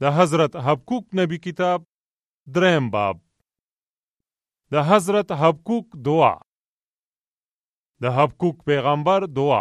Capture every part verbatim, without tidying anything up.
د حضرت حبقوق نبی کتاب دریم باب. د حضرت حبقوق دعا. د حبقوق پیغمبر دعا.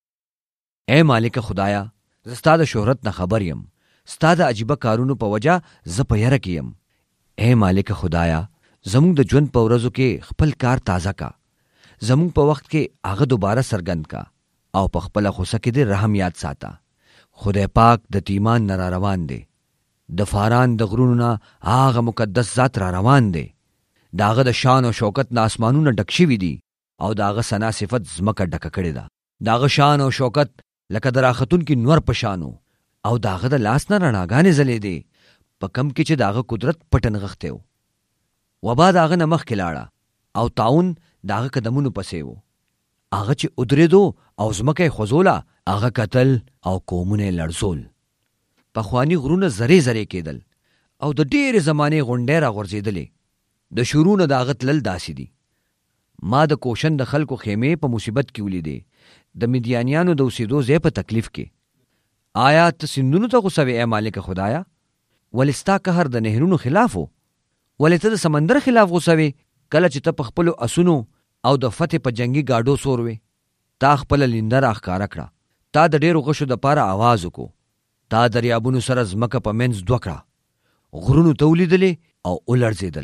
اے مالک خدایا، زه ستا د شهرت نه خبر یم، ستا د عجیبه کارونو په وجه زه په یره کې یم. اے مالک خدایا، زموږ د ژوند په ورځو کې خپل کار تازه کا، زموږ په وخت کې هغه دوباره سرګند کا، او په خپله غوسه کې دې رحم یاد ساته. خدای پاک د تیمان نه را روان دی، د فاران د غرونو نه هغه مقدس ذات را روان دی. د هغه د شان او شوکت نه اسمانونه ډک شوي دي، او د هغه ثنا صفت ځمکه ډکه کړې ده. د هغه شان او شوکت لکه د راختونکي نور په شانو، او د هغه د لاس نه رڼاګانې ځلېدې په کم کې چې د هغه قدرت پټ نغښتی و. وبا د هغه نه مخکې لاړه، او طاعون د هغه قدمونو پسې و. هغه چې ودرېدو او ځمکه یې خوځوله، هغه کتل او قومونه یې لړزول. پخواني غرونه زرې زرې کېدل، او د ډېرې زمانې غونډۍ را غورځېدلې. د شروع نه د هغه تلل داسې دي. ما د کوشن د خلکو خیمې په مصیبت کې ولیدې، د مدیانیانو د اوسېدو ځای په تکلیف کې. آیا ته سیندونو ته غوسه وې ای مالک خدایا؟ ولې ستا قهر د نهرونو خلاف و؟ ولې ته د سمندر خلاف غوسه وې کله چې ته په خپلو اسونو او د فتح په جنگي گاډو سور وې؟ تا خپله لینده راښکاره کړه، تا د ډېرو غشو دپاره آواز وکړو، تا دریابونو سره ځمکه په منځ دوه کړه، غرونو ته ولیدلې او ولړزېدل،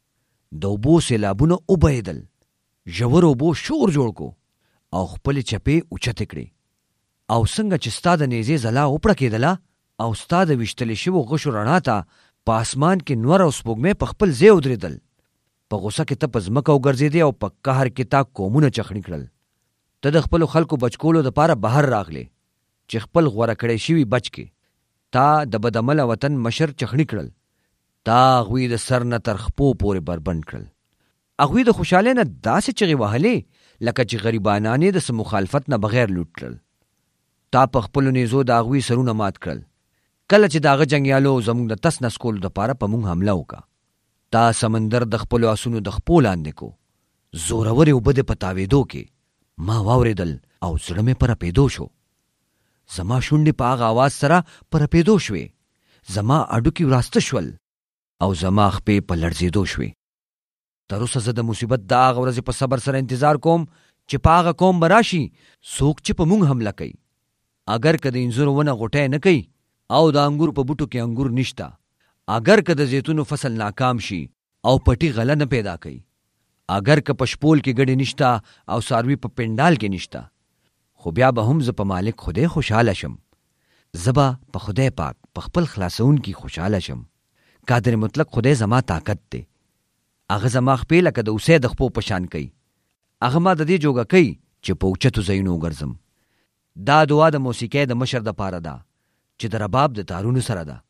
د اوبو سیلابونه وبهېدل، ژور اوبو شور جوړ کو او خپلې چپې اوچتې کړې. او څنګه چې ستا د نیزې ځلا وپړکېدله او ستا د ویشتلې شوو غشو رڼا ته په اسمان کې نور او سپوږمۍ په خپل ځای ودرېدل. په غوسه کې ته په ځمکه وګرځېدې او په قهر کې تا قومونه چخڼي کړل. ته د خپلو خلکو بچکولو دپاره بهر راغلې چې خپل غوره کړی شوي بچ کې. تا د بدعمله وطن مشر چخڼي کړل، تا هغوی د سر نه تر خپو پورې بربند کړل. هغوی د خوشحالۍ نه داسې چغې وهلې لکه چې غریبانان یې د څه مخالفت نه بغیر لوټ کړل. تا په خپلو نیزو د هغوی سرونه مات کړل. کله چې د هغه جنګیالو زموږ د تس نس کولو دپاره په موږ حمله وکړه، تا سمندر د خپلو آسونو د خپو لاندې کو. زورورې اوبه دې په تاوېدو کې ما واورېدل او زړه مې په رپېدو شو. زما شونډې په هغه آواز سره په رپېدو شوې، زما اډوکي وراسته شول او زما خپې په لړزېدو شوې. تر اوسه زه د مصیبت د هغه ورځې په صبر سره انتظار کوم چې په هغه قوم به راشي څوک چې په موږ حمله کوي. اگر که د انځورو ونه غوټی نه کوي او د انګور په بوټو کې انګور نشته، اگر که د زیتونو فصل ناکام شي او پټي غله نه پیدا کوي، اگر که په شپول کې ګډې نشته او څاروي په پنډال کې نشته، خو بیا به هم زه په مالک خدای خوشحاله شم. زه به په خدای پاک په خپل خلاصون کې خوشحاله شم. قادر مطلق خدای زما طاقت دی. هغه زما خپې لکه د اوسۍ د خپو په شان کوي. هغه ما د دې جوګه کوي چې په اوچتو ځایونو وګرځم. دا دعا د موسیقۍ د مشر دپاره ده چې د رباب د تارونو سره ده.